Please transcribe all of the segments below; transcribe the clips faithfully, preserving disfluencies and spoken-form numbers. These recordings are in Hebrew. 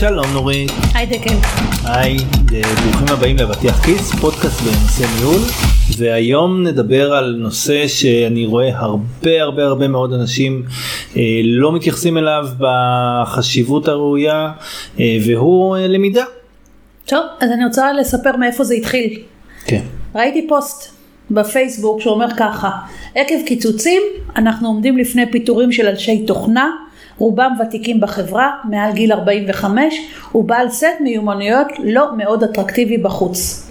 שלום נורית. היי דקל. היי, ברוכים הבאים לבטיח כיס, פודקאסט בנושא ניהול, והיום נדבר על נושא שאני רואה הרבה הרבה הרבה מאוד אנשים אה, לא מתייחסים אליו בחשיבות הראויה, אה, והוא אה, למידה. טוב, אז אני רוצה לספר מאיפה זה התחיל. כן. ראיתי פוסט בפייסבוק שאומר ככה: עקב קיצוצים אנחנו עומדים לפני פיטורים של אנשי תוכנה, רובם ותיקים בחברה, מעל גיל ארבעים וחמש, ובעל סט מיומנויות לא מאוד אטרקטיבי בחוץ.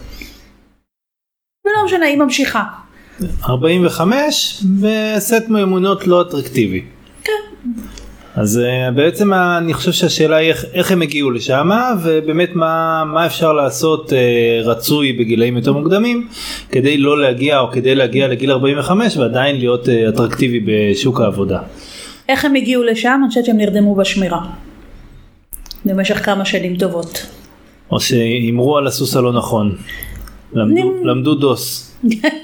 ולא משנה, היא ממשיכה. ארבעים וחמש וסט מיומנויות לא אטרקטיבי. כן. אז uh, בעצם אני חושב שהשאלה היא איך, איך הם הגיעו לשם, ובאמת מה, מה אפשר לעשות uh, רצוי בגילאים יותר מוקדמים, כדי לא להגיע או כדי להגיע לגיל ארבעים וחמש ועדיין להיות uh, אטרקטיבי בשוק העבודה. איך הם הגיעו לשם? אני חושבת שהם נרדמו בשמירה. במשך כמה שנים טובות. או שאמרו על הסוס הלא נכון. למדו, נ... למדו דוס.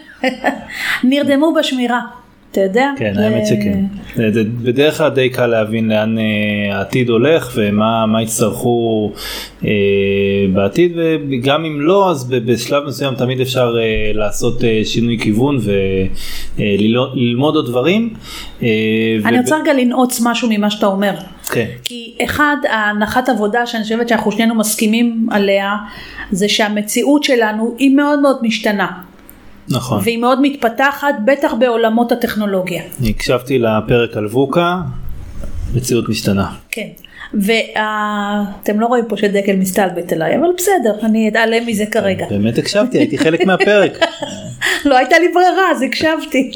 נרדמו בשמירה. אתה יודע? כן, האמת שכן. בדרך כלל די קל להבין לאן העתיד הולך ומה מה יצטרכו בעתיד, וגם אם לא, אז בשלב מסוים תמיד אפשר לעשות שינוי כיוון וללמוד עוד דברים. אני רוצה רגע לנעוץ משהו ממה שאתה אומר. כן. כי אחד, הנחת עבודה שאני חושבת שאנחנו שנינו מסכימים עליה, זה שהמציאות שלנו היא מאוד מאוד משתנה. נכון. והיא מאוד מתפתחת, בטח בעולמות הטכנולוגיה. אני הקשבתי לפרק על ווקה, מציאות משתנה. כן, ואתם לא רואים פה שדקל מסתלבט אליי, אבל בסדר, אני אתעלם מזה כרגע. באמת הקשבתי, הייתי חלק מהפרק. לא הייתה לי ברירה, אז הקשבתי.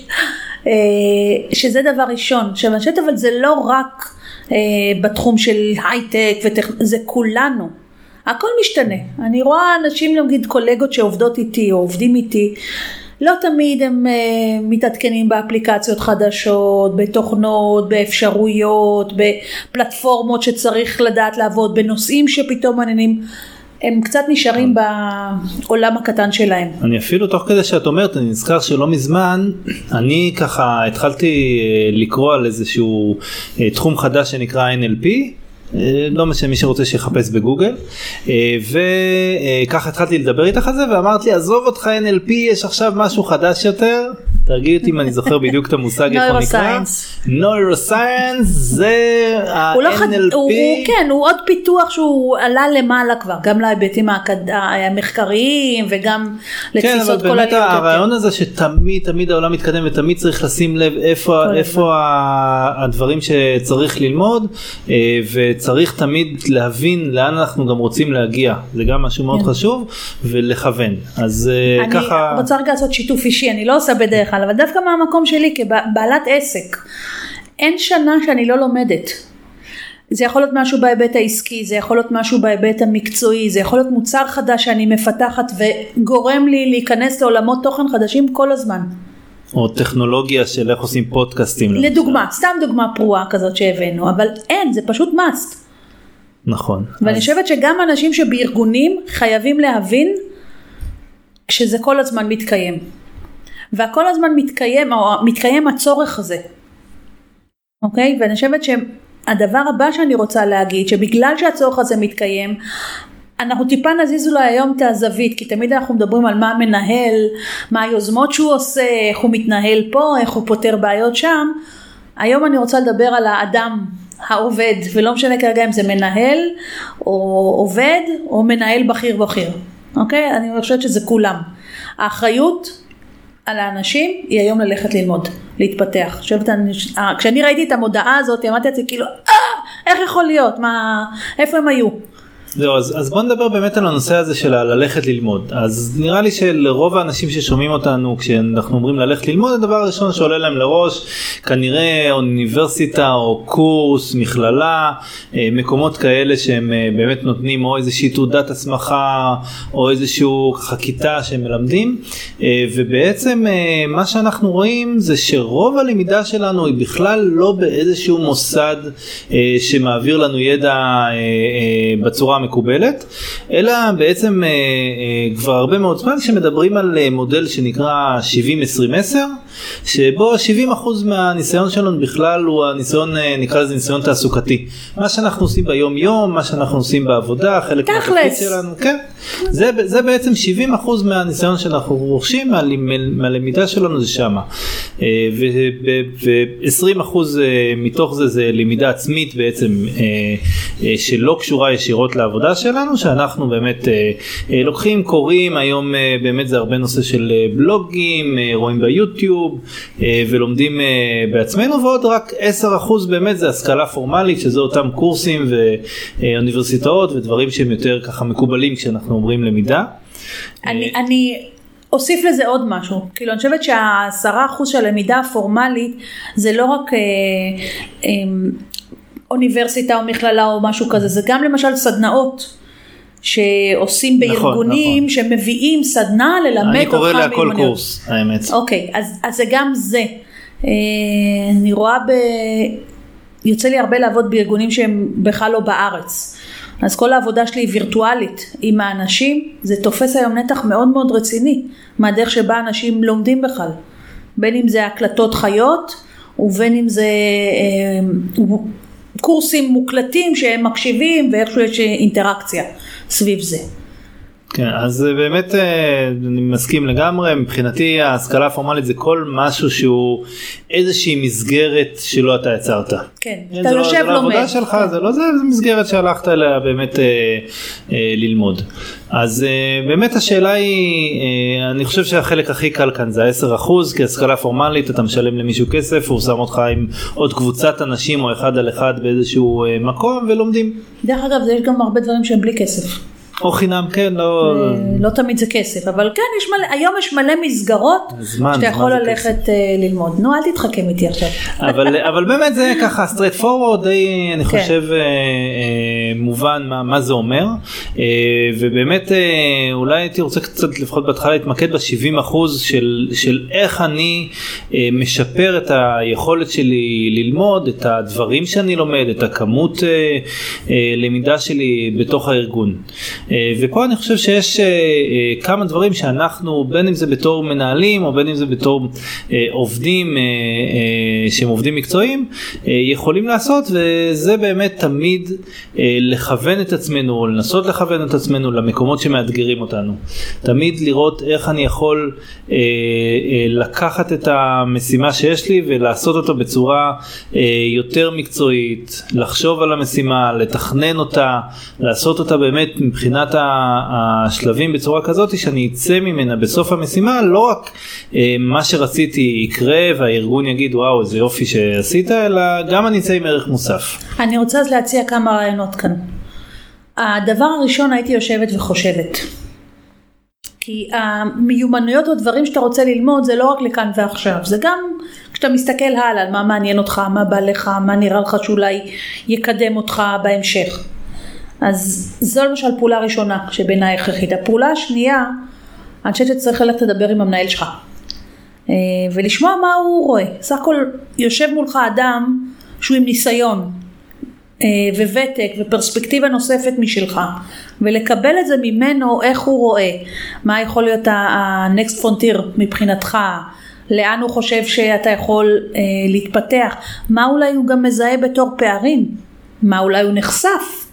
שזה דבר ראשון, שבנשת, אבל זה לא רק בתחום של הייטק, זה כולנו. הכל משתנה. אני רואה אנשים, נגיד קולגות שעובדות איתי או עובדים איתי, לא תמיד הם uh, מתעדכנים באפליקציות חדשות, בתוכנות, באפשרויות, בפלטפורמות שצריך לדעת לעבוד, בנושאים שפתאום מעניינים, הם קצת נשארים בעולם הקטן שלהם. אני אפילו תוך כדי שאת אומרת, אני נזכר שלא מזמן, אני ככה התחלתי לקרוא על איזשהו תחום חדש שנקרא אן אל פי, לא משנה מי שרוצה שיחפש בגוגל, וככה התחלתי לדבר איתך על זה ואמרת לי עזוב אותך אן אל פי, יש עכשיו משהו חדש יותר, תרגיל אותי אם אני זוכר בדיוק את המושג איך הוא נקרא. Neuroscience. זה ה-אן אל פי. כן, הוא עוד פיתוח שהוא עלה למעלה כבר, גם להיבטים המחקריים וגם לתפיסות כל כן, אבל באמת הרעיון הזה שתמיד תמיד העולם מתקדם ותמיד צריך לשים לב איפה הדברים שצריך ללמוד, וצריך תמיד להבין לאן אנחנו גם רוצים להגיע, זה גם משהו מאוד חשוב, ולכוון. אז ככה... אני רוצה רגע לעשות שיתוף אישי, אני לא עושה בדרך כלל, אבל דווקא מהמקום שלי כבעלת עסק, אין שנה שאני לא לומדת. זה יכול להיות משהו בהיבט העסקי, זה יכול להיות משהו בהיבט המקצועי, זה יכול להיות מוצר חדש שאני מפתחת וגורם לי להיכנס לעולמות תוכן חדשים כל הזמן. או טכנולוגיה של איך עושים פודקאסטים. לדוגמה, סתם דוגמה פרועה כזאת שהבאנו, אבל אין, זה פשוט must. נכון. ואני חושבת שגם אנשים שבארגונים חייבים להבין שזה כל הזמן מתקיים. והכל הזמן מתקיים, או מתקיים הצורך הזה. אוקיי? ואני חושבת שהדבר הבא שאני רוצה להגיד, שבגלל שהצורך הזה מתקיים, אנחנו טיפה נזיז אולי היום את הזווית, כי תמיד אנחנו מדברים על מה המנהל, מה היוזמות שהוא עושה, איך הוא מתנהל פה, איך הוא פותר בעיות שם. היום אני רוצה לדבר על האדם העובד, ולא משנה כרגע אם זה מנהל, או עובד, או מנהל בכיר בכיר. אוקיי? אני חושבת שזה כולם. האחריות על האנשים היא היום ללכת ללמוד, להתפתח. חושבת, אני, כשאני ראיתי את המודעה הזאת, אמרתי את זה כאילו, אה, איך יכול להיות? מה, איפה הם היו? זהו, אז, אז בוא נדבר באמת על הנושא הזה של ללכת ללמוד. אז נראה לי שלרוב האנשים ששומעים אותנו כשאנחנו אומרים ללכת ללמוד, הדבר הראשון שעולה להם לראש, כנראה אוניברסיטה או קורס, מכללה, מקומות כאלה שהם באמת נותנים או איזושהי תעודת הסמכה או איזשהו כיתה שהם מלמדים, ובעצם מה שאנחנו רואים זה שרוב הלמידה שלנו היא בכלל לא באיזשהו מוסד שמעביר לנו ידע בצורה המקובלת, אלא בעצם כבר הרבה מאוד זמן שמדברים על מודל שנקרא שבעים עשרים עשר, שבו שבעים אחוז מהניסיון שלנו בכלל הוא הניסיון, נקרא לזה ניסיון תעסוקתי. מה שאנחנו עושים ביום יום, מה שאנחנו עושים בעבודה, חלק מהתפקיד שלנו, כן. זה, זה בעצם שבעים אחוז מהניסיון שאנחנו רוכשים, מהלמידה שלנו זה שמה. ו-עשרים אחוז מתוך זה זה למידה עצמית בעצם, שלא קשורה ישירות לעבודה שלנו, שאנחנו באמת לוקחים, קוראים, היום באמת זה הרבה נושא של בלוגים, רואים ביוטיוב, ולומדים בעצמנו, ועוד רק עשרה אחוז באמת זה השכלה פורמלית, שזה אותם קורסים ואוניברסיטאות ודברים שהם יותר ככה מקובלים כשאנחנו אומרים למידה. אני, אני אוסיף לזה עוד משהו, כאילו אני חושבת שהעשרה אחוז של הלמידה הפורמלית זה לא רק אה, אה, אוניברסיטה או מכללה או משהו כזה, זה גם למשל סדנאות שעושים בארגונים, נכון, נכון. שמביאים סדנה ללמד אותך. אני קורא לה כל קורס, האמת. אוקיי, אז, אז זה גם זה. אה, אני רואה ב... יוצא לי הרבה לעבוד בארגונים שהם בכלל לא בארץ. אז כל העבודה שלי היא וירטואלית עם האנשים, זה תופס היום נתח מאוד מאוד רציני, מהדרך שבה אנשים לומדים בכלל. בין אם זה הקלטות חיות, ובין אם זה אה, קורסים מוקלטים שהם מקשיבים, ואיכשהו יש אינטראקציה סביב זה. כן, אז באמת אני מסכים לגמרי, מבחינתי ההשכלה הפורמלית זה כל משהו שהוא איזושהי מסגרת שלא אתה יצרת. כן, אתה יושב לומד. זה לא העבודה שלך, זה לא זה, זה מסגרת שהלכת אליה באמת אה, אה, ללמוד. אז אה, באמת השאלה היא, אה, אני חושב שהחלק הכי קל כאן זה עשרה אחוז, כי השכלה פורמלית אתה משלם למישהו כסף, הוא שם אותך עם עוד קבוצת אנשים או אחד על אחד באיזשהו אה, מקום ולומדים. דרך אגב, יש גם הרבה דברים שהם בלי כסף. או חינם, כן, לא... לא תמיד זה כסף, אבל כן, יש מלא, היום יש מלא מסגרות זמן, שאתה יכול ללכת כסף. ללמוד. נו, אל תתחכם איתי עכשיו. אבל, אבל באמת זה ככה, straight forward, די, אני כן. חושב, מובן מה, מה זה אומר, ובאמת, אולי הייתי רוצה קצת לפחות בהתחלה להתמקד ב-שבעים אחוז של, של איך אני משפר את היכולת שלי ללמוד, את הדברים שאני לומד, את הכמות למידה שלי בתוך הארגון. ופה אני חושב שיש כמה דברים שאנחנו, בין אם זה בתור מנהלים או בין אם זה בתור עובדים שהם עובדים מקצועיים, יכולים לעשות, וזה באמת תמיד לכוון את עצמנו או לנסות לכוון את עצמנו למקומות שמאתגרים אותנו. תמיד לראות איך אני יכול לקחת את המשימה שיש לי ולעשות אותו בצורה יותר מקצועית, לחשוב על המשימה, לתכנן אותה, לעשות אותה באמת מבחינת השלבים בצורה כזאת שאני אצא ממנה בסוף המשימה, לא רק מה שרציתי יקרה והארגון יגיד וואו איזה יופי שעשית, אלא גם אני אצא עם ערך מוסף. אני רוצה אז להציע כמה רעיונות כאן. הדבר הראשון, הייתי יושבת וחושבת, כי המיומנויות או דברים שאתה רוצה ללמוד זה לא רק לכאן ועכשיו, זה גם כשאתה מסתכל הלאה על מה מעניין אותך, מה בא לך, מה נראה לך שאולי יקדם אותך בהמשך. אז זו למשל פעולה ראשונה שבעיניי הכרחית. הפעולה השנייה, אני חושבת שצריך ללכת לדבר עם המנהל שלך ולשמוע מה הוא רואה. סך הכל יושב מולך אדם שהוא עם ניסיון וותק ופרספקטיבה נוספת משלך, ולקבל את זה ממנו, איך הוא רואה, מה יכול להיות ה-next frontier מבחינתך, לאן הוא חושב שאתה יכול להתפתח, מה אולי הוא גם מזהה בתור פערים, מה אולי הוא נחשף.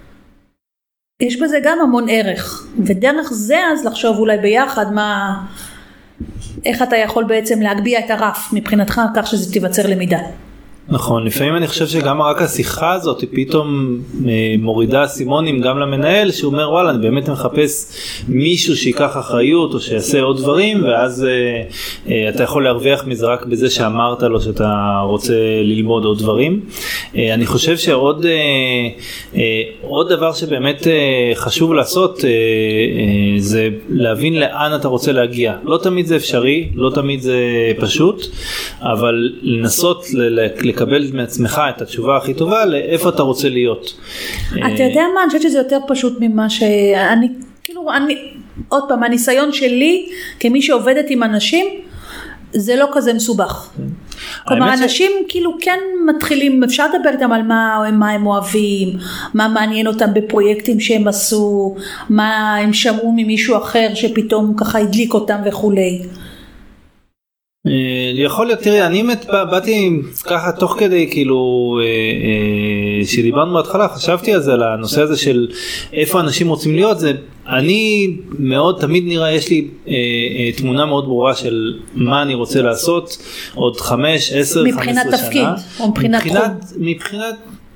יש בזה גם המון ערך, ודרך זה אז לחשוב אולי ביחד מה, איך אתה יכול בעצם להגביה את הרף מבחינתך כך שזה תיווצר למידה. נכון, לפעמים אני חושב שגם רק השיחה הזאת היא פתאום מורידה סימונים גם למנהל, שהוא אומר וואלה אני באמת מחפש מישהו שיקח אחריות או שיעשה עוד דברים, ואז אה, אה, אתה יכול להרוויח מזה רק בזה שאמרת לו שאתה רוצה ללמוד עוד דברים. אה, אני חושב שעוד אה, אה, עוד דבר שבאמת אה, חשוב לעשות אה, אה, זה להבין לאן אתה רוצה להגיע. לא תמיד זה אפשרי, לא תמיד זה פשוט, אבל לנסות ל- לקבל מעצמך את התשובה הכי טובה לאיפה אתה רוצה להיות. אתה יודע מה? אני חושבת שזה יותר פשוט ממה שאני, כאילו, אני, עוד פעם, הניסיון שלי כמי שעובדת עם אנשים, זה לא כזה מסובך. כלומר, אנשים ש... כאילו כן מתחילים, אפשר לדבר איתם על מה, מה הם אוהבים, מה מעניין אותם בפרויקטים שהם עשו, מה הם שמעו ממישהו אחר שפתאום ככה הדליק אותם וכולי. יכול להיות, תראי, אני באתי ככה תוך כדי כאילו שדיברנו בהתחלה, חשבתי על זה, על הנושא הזה של איפה אנשים רוצים להיות, זה אני מאוד תמיד נראה, יש לי תמונה מאוד ברורה של מה אני רוצה לעשות עוד חמש, עשר, חמש עשרה שנה. מבחינת תפקיד או מבחינת תחום? מבחינת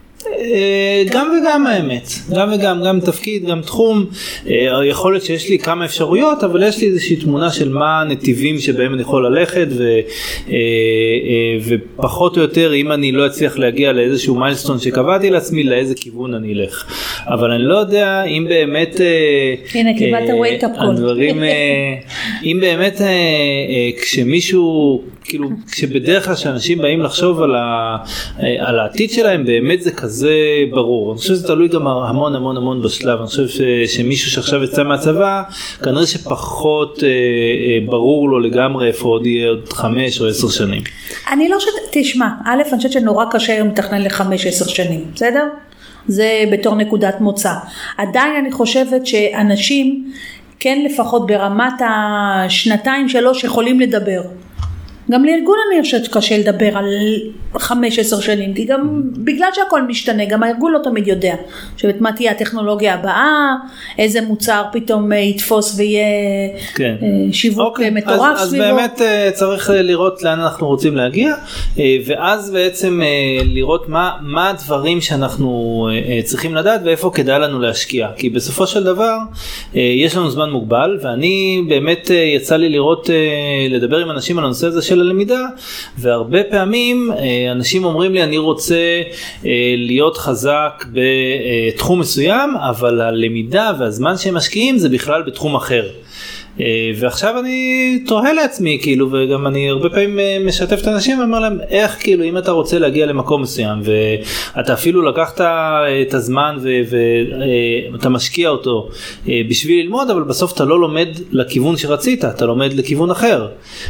גם וגם האמת, גם וגם, גם תפקיד, גם תחום. יכול להיות שיש לי כמה אפשרויות, אבל יש לי איזושהי תמונה של מה הנתיבים שבהם אני יכול ללכת, ו, ופחות או יותר אם אני לא אצליח להגיע לאיזשהו מיילסטון שקבעתי לעצמי, לאיזה כיוון אני אלך. אבל אני לא יודע אם באמת הנה קיבלת wake up call. הדברים, אם באמת כשמישהו, כאילו כשבדרך כלל שאנשים באים לחשוב על, ה, על העתיד שלהם, באמת זה כזה זה ברור. אני חושב שזה תלוי גם המון המון המון בשלב. אני חושב ש, שמישהו שעכשיו יצא מהצבא, כנראה שפחות אה, אה, ברור לו לגמרי איפה עוד יהיה עוד חמש או עשר שנים. אני לא חושבת, תשמע, א', אני חושבת שנורא קשה היום לתכנן לחמש עשר שנים, בסדר? זה בתור נקודת מוצא. עדיין אני חושבת שאנשים, כן לפחות ברמת השנתיים שלוש יכולים לדבר. גם לארגון אני חושבת קשה לדבר על חמש עשר שנים, כי גם בגלל שהכל משתנה, גם הארגון לא תמיד יודע שבאת מה תהיה הטכנולוגיה הבאה, איזה מוצר פתאום יתפוס ויהיה כן. שיווק אוקיי. מטורף אז, סביבו. אז באמת צריך לראות לאן אנחנו רוצים להגיע, ואז בעצם לראות מה, מה הדברים שאנחנו צריכים לדעת ואיפה כדאי לנו להשקיע, כי בסופו של דבר יש לנו זמן מוגבל, ואני באמת יצא לי לראות, לדבר עם אנשים על הנושא הזה של הלמידה, והרבה פעמים אנשים אומרים לי אני רוצה להיות חזק בתחום מסוים, אבל הלמידה והזמן שהם משקיעים זה בכלל בתחום אחר. ועכשיו אני תוהה לעצמי כאילו, וגם אני הרבה פעמים משתף את האנשים ואומר להם איך כאילו אם אתה רוצה להגיע למקום מסוים ואתה אפילו לקחת את הזמן ואתה משקיע אותו בשביל ללמוד, אבל בסוף אתה לא לומד לכיוון שרצית, אתה לומד לכיוון אחר.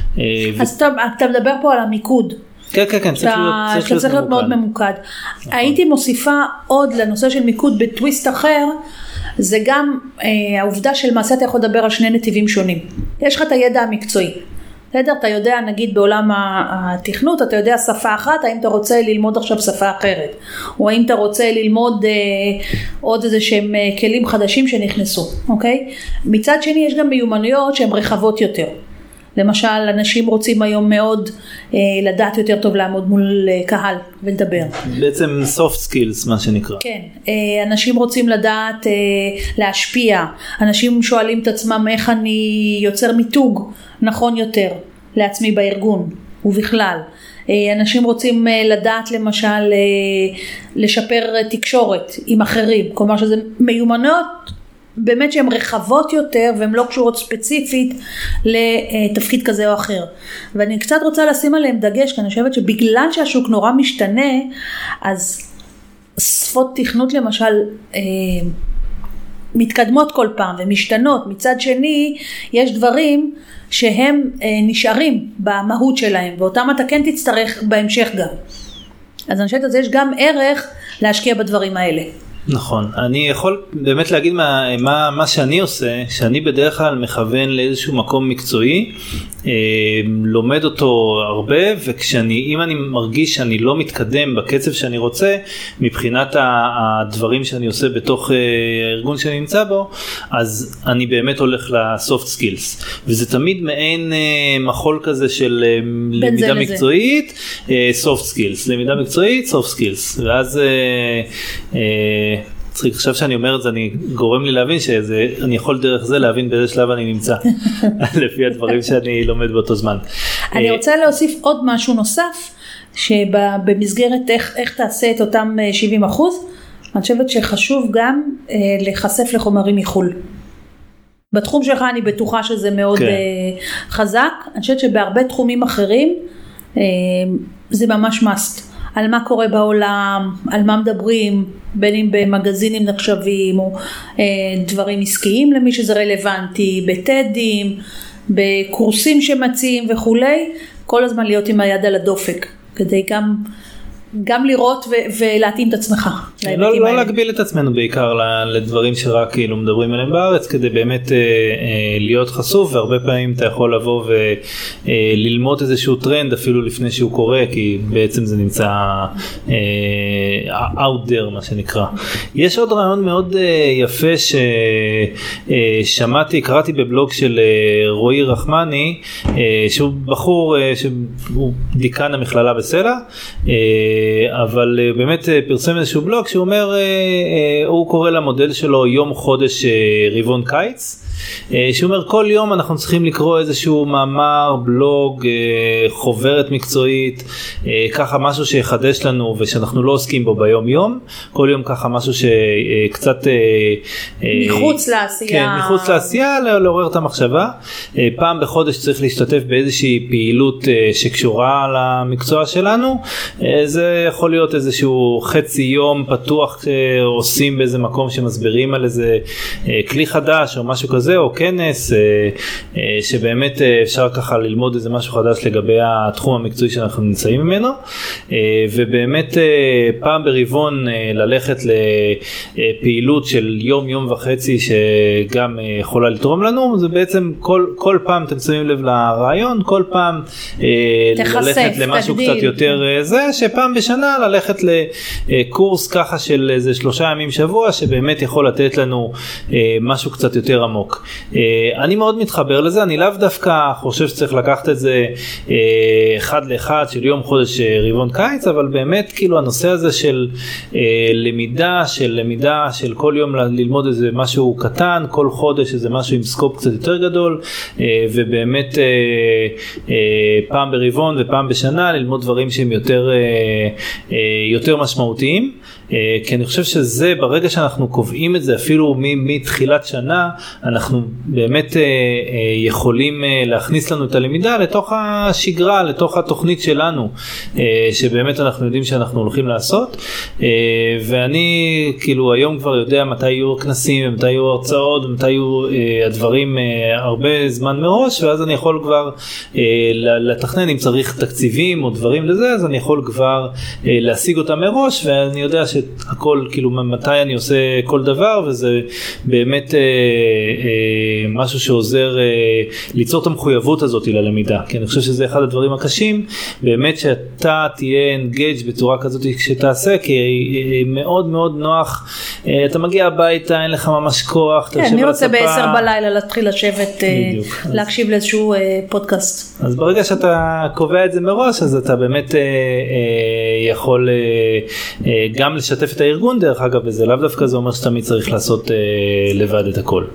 אז אתה מדבר פה על המיקוד. כן, כן, כן, צריך להיות, צריך להיות מאוד ממוקד. הייתי מוסיפה עוד לנושא של מיקוד בטוויסט אחר, זה גם אה, העובדה של מעשה אתה יכול לדבר על שני נתיבים שונים. יש לך את הידע המקצועי. בסדר? אתה יודע, נגיד בעולם התכנות, אתה יודע שפה אחת, האם אתה רוצה ללמוד עכשיו שפה אחרת? או האם אתה רוצה ללמוד אה, עוד איזה שהם אה, כלים חדשים שנכנסו, אוקיי? מצד שני, יש גם מיומנויות שהן רחבות יותר. למשל, אנשים רוצים היום מאוד אה, לדעת יותר טוב לעמוד מול אה, קהל ולדבר. בעצם soft skills, מה שנקרא. כן, אה, אנשים רוצים לדעת אה, להשפיע. אנשים שואלים את עצמם איך אני יוצר מיתוג נכון יותר לעצמי בארגון ובכלל. אה, אנשים רוצים אה, לדעת למשל אה, לשפר תקשורת עם אחרים. כלומר שזה מיומנויות באמת שהן רחבות יותר והן לא קשורות ספציפית לתפקיד כזה או אחר. ואני קצת רוצה לשים עליהם דגש, כי אני חושבת שבגלל שהשוק נורא משתנה, אז שפות תכנות למשל אה, מתקדמות כל פעם ומשתנות. מצד שני, יש דברים שהם אה, נשארים במהות שלהם, ואותם אתה כן תצטרך בהמשך גם. אז אני חושבת אז יש גם ערך להשקיע בדברים האלה. נכון, אני יכול באמת להגיד מה, מה, מה שאני עושה, שאני בדרך כלל מכוון לאיזשהו מקום מקצועי, אה, לומד אותו הרבה, וכשאני, אם אני מרגיש שאני לא מתקדם בקצב שאני רוצה, מבחינת הדברים שאני עושה בתוך אה, הארגון שאני נמצא בו, אז אני באמת הולך לסופט סקילס, וזה תמיד מעין אה, מחול כזה של אה, למידה מקצועית, סופט סקילס, למידה מקצועית, סופט סקילס, ואז אה, אה, צריך, עכשיו שאני אומר את זה, אני גורם לי להבין שאני יכול דרך זה להבין באיזה שלב אני נמצא, לפי הדברים שאני לומד באותו זמן. אני רוצה להוסיף עוד משהו נוסף, שבמסגרת איך, איך תעשה את אותם שבעים אחוז, אני חושבת שחשוב גם אה, לחשף לחומרים מחול. בתחום שלך אני בטוחה שזה מאוד כן. אה, חזק, אני חושבת שבהרבה תחומים אחרים, אה, זה ממש must. על מה קורה בעולם, על מה מדברים, בין אם במגזינים נחשבים, או אה, דברים עסקיים למי שזה רלוונטי, בטדים, בקורסים שמציעים וכולי, כל הזמן להיות עם היד על הדופק, כדי גם, גם לראות ו- ולהתאים את עצמך. לא, לא להגביל את עצמנו בעיקר לדברים שרק כאילו מדברים עליהם בארץ, כדי באמת אה, אה, להיות חשוף, והרבה פעמים אתה יכול לבוא וללמוד אה, איזשהו טרנד אפילו לפני שהוא קורה, כי בעצם זה נמצא אה, out there מה שנקרא. יש עוד רעיון מאוד אה, יפה ששמעתי, אה, קראתי בבלוג של אה, רועי רחמני, אה, שהוא בחור, אה, שהוא דיקן המכללה בסלע, אה, אבל באמת פרסם איזשהו בלוג שהוא אומר, הוא קורא למודל שלו יום חודש רבעון קיץ, שאומר כל יום אנחנו צריכים לקרוא איזשהו מאמר, בלוג, חוברת מקצועית, ככה משהו שיחדש לנו ושאנחנו לא עוסקים בו ביום יום, כל יום ככה משהו שקצת מחוץ לעשייה, כן, מחוץ לעשייה, לעורר את המחשבה. פעם בחודש צריך להשתתף באיזושהי פעילות שקשורה למקצוע שלנו, זה יכול להיות איזשהו חצי יום פתוח שעושים באיזה מקום שמסבירים על איזה כלי חדש או משהו כזה, או כנס שבאמת אפשר ככה ללמוד איזה משהו חדש לגבי התחום המקצועי שאנחנו נמצאים ממנו, ובאמת פעם ברבעון ללכת לפעילות של יום יום וחצי שגם יכולה לתרום לנו. זה בעצם כל, כל פעם אתם שמים לב לרעיון, כל פעם תחשף, ללכת למשהו תגדיל. קצת יותר זה, שפעם בשנה ללכת לקורס ככה של איזה שלושה ימים שבוע, שבאמת יכול לתת לנו משהו קצת יותר עמוק. אני מאוד מתחבר לזה, אני לאו דווקא חושב שצריך לקחת את זה אחד לאחד של יום חודש רבעון קיץ, אבל באמת כאילו הנושא הזה של למידה, של למידה של כל יום ללמוד איזה משהו קטן, כל חודש איזה משהו עם סקופ קצת יותר גדול, ובאמת פעם ברבעון ופעם בשנה ללמוד דברים שהם יותר, יותר משמעותיים, כי אני חושב שזה ברגע שאנחנו קובעים את זה אפילו מתחילת שנה, אנחנו באמת יכולים להכניס לנו את הלמידה לתוך השגרה, לתוך התוכנית שלנו, שבאמת אנחנו יודעים שאנחנו הולכים לעשות. ואני כאילו היום כבר יודע מתי יהיו כנסים ומתי יהיו הרצאות ומתי יהיו הדברים הרבה זמן מראש, ואז אני יכול כבר לתכנן אם צריך תקציבים או דברים לזה, אז אני יכול כבר להשיג אותם מראש, ואני יודע שהכל כאילו מתי אני עושה כל דבר, וזה באמת משהו שעוזר ליצור את המחויבות הזאת ללמידה, כי אני חושב שזה אחד הדברים הקשים, באמת שאתה תהיה engaged בצורה כזאת שתעשה, כי מאוד מאוד נוח, אתה מגיע הביתה, אין לך ממש כוח, כן, אני רוצה בעשר בלילה להתחיל לשבת, להקשיב לאיזשהו פודקאסט. אז ברגע שאתה קובע את זה מראש, אז אתה באמת יכול גם לשתף את הארגון, דרך אגב, וזה לאו דווקא זה אומר שתמיד צריך לעשות לבד את הכל.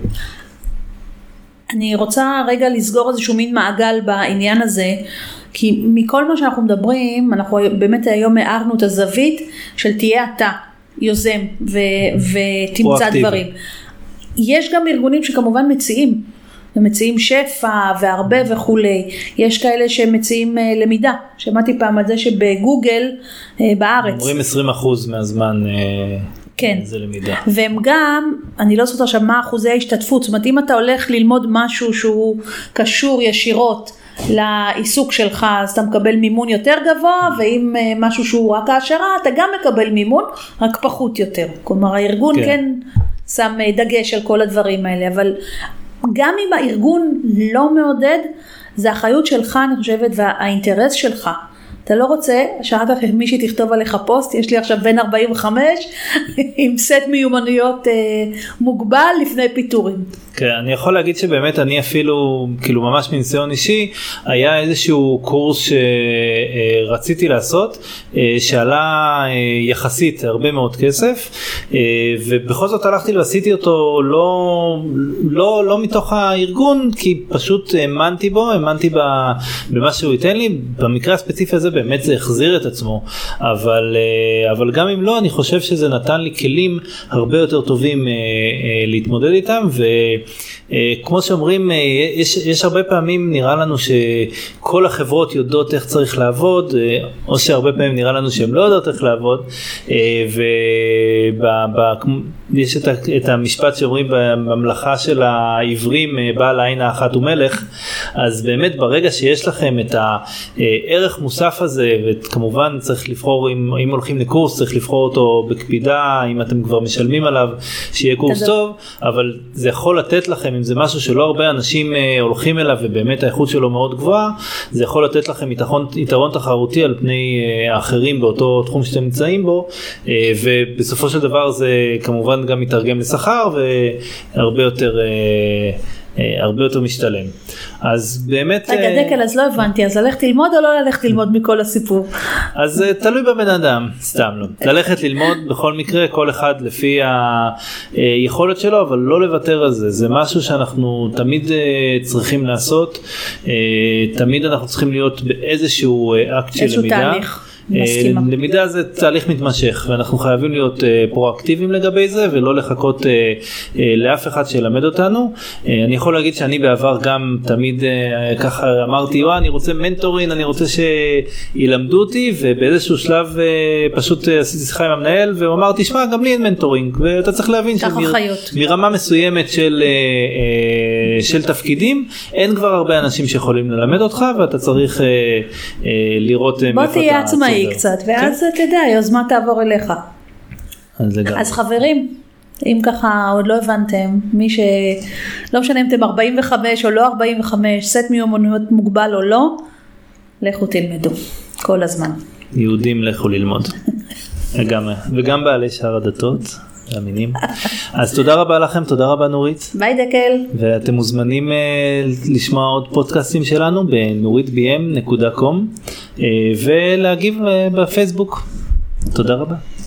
אני רוצה רגע לסגור איזשהו מין מעגל בעניין הזה, כי מכל מה שאנחנו מדברים, אנחנו באמת היום הערנו את הזווית של תהיה אתה, יוזם ו- ותמצא דברים. יש גם ארגונים שכמובן מציעים, ומציעים שפע והרבה וכולי. יש כאלה שמציעים למידה. שמעתי פעם על זה שבגוגל בארץ. אומרים עשרים אחוז מהזמן כן. זה למידה. והם גם, אני לא זוכרת עכשיו מה אחוזי ההשתתפות. זאת אומרת, אם אתה הולך ללמוד משהו שהוא קשור ישירות לעיסוק שלך, אז אתה מקבל מימון יותר גבוה, ואם משהו שהוא רק העשרה, אתה גם מקבל מימון, רק פחות יותר. כלומר, הארגון כן, כן שם דגש על כל הדברים האלה, אבל גם אם הארגון לא מעודד, זה האחריות שלך, אני חושבת, והאינטרס שלך. אתה לא רוצה שאחר כך מישהי תכתוב עליך פוסט, יש לי עכשיו בין ארבעים וחמש, עם סט מיומנויות אה, מוגבל לפני פיטורים. כן, אני יכול להגיד שבאמת אני אפילו, כאילו ממש מניסיון אישי, היה איזשהו קורס שרציתי לעשות, שעלה יחסית הרבה מאוד כסף, ובכל זאת הלכתי ועשיתי אותו לא, לא, לא מתוך הארגון, כי פשוט האמנתי בו, האמנתי במה שהוא ייתן לי. במקרה הספציפי הזה הזה באמת זה החזיר את עצמו, אבל, אבל גם אם לא, אני חושב שזה נתן לי כלים הרבה יותר טובים להתמודד איתם, וכמו שאומרים, יש, יש הרבה פעמים נראה לנו שכל החברות יודעות איך צריך לעבוד, או שהרבה פעמים נראה לנו שהן לא יודעות איך לעבוד, ויש את, את המשפט שאומרים בממלכה של העברים, בעל העין האחת ומלך, אז באמת ברגע שיש לכם את הערך מוסף הזה, וכמובן צריך לבחור, אם, אם הולכים לקורס צריך לבחור אותו בקפידה, אם אתם כבר משלמים עליו שיהיה קורס טוב, אבל זה יכול לתת לכם, אם זה משהו שלא הרבה אנשים הולכים אליו ובאמת האיכות שלו מאוד גבוהה, זה יכול לתת לכם יתרון, יתרון תחרותי על פני האחרים באותו תחום שאתם נמצאים בו, ובסופו של דבר זה כמובן גם מתרגם לשכר והרבה יותר הרבה יותר משתלם. אז באמת... רגע דקל, אז לא הבנתי, אז ללכת ללמוד או לא ללכת ללמוד מכל הסיפור? אז תלוי בבן אדם, סתם לא. ללכת ללמוד בכל מקרה, כל אחד לפי היכולת שלו, אבל לא לוותר על זה. זה משהו שאנחנו תמיד צריכים לעשות, תמיד אנחנו צריכים להיות באיזשהו אקט של למידה. איזשהו תהליך. מסכימה. למידה זה תהליך מתמשך, ואנחנו חייבים להיות פרואקטיביים לגבי זה, ולא לחכות לאף אחד שילמד אותנו. אני יכול להגיד שאני בעבר גם תמיד ככה אמרתי, וואה, אני רוצה מנטורין, אני רוצה שילמדו אותי, ובאיזשהו שלב פשוט עשיתי שיחה עם המנהל, והוא אמר, תשמע, גם לי אין מנטורינג, ואתה צריך להבין שמרמה מסוימת של, של תפקידים, אין כבר הרבה אנשים שיכולים ללמד אותך, ואתה צריך לראות בוא תהיה עצמאי קצת, ואז אתה יודע, יוזמה תעבור אליך. אז חברים, אם ככה עוד לא הבנתם, מי שלא משנה אם אתם ארבעים וחמש או לא ארבעים וחמש, סט מיומנויות מוגבל או לא, לכו תלמדו, כל הזמן. יהודים לכו ללמוד. וגם בעלי שאר הדתות. אמינים. אז תודה רבה לכם, תודה רבה נורית. ביי דקל. ואתם מוזמנים uh, לשמוע עוד פודקאסטים שלנו ב-נורית בי אם נקודה קום uh, ולהגיב uh, בפייסבוק. תודה רבה.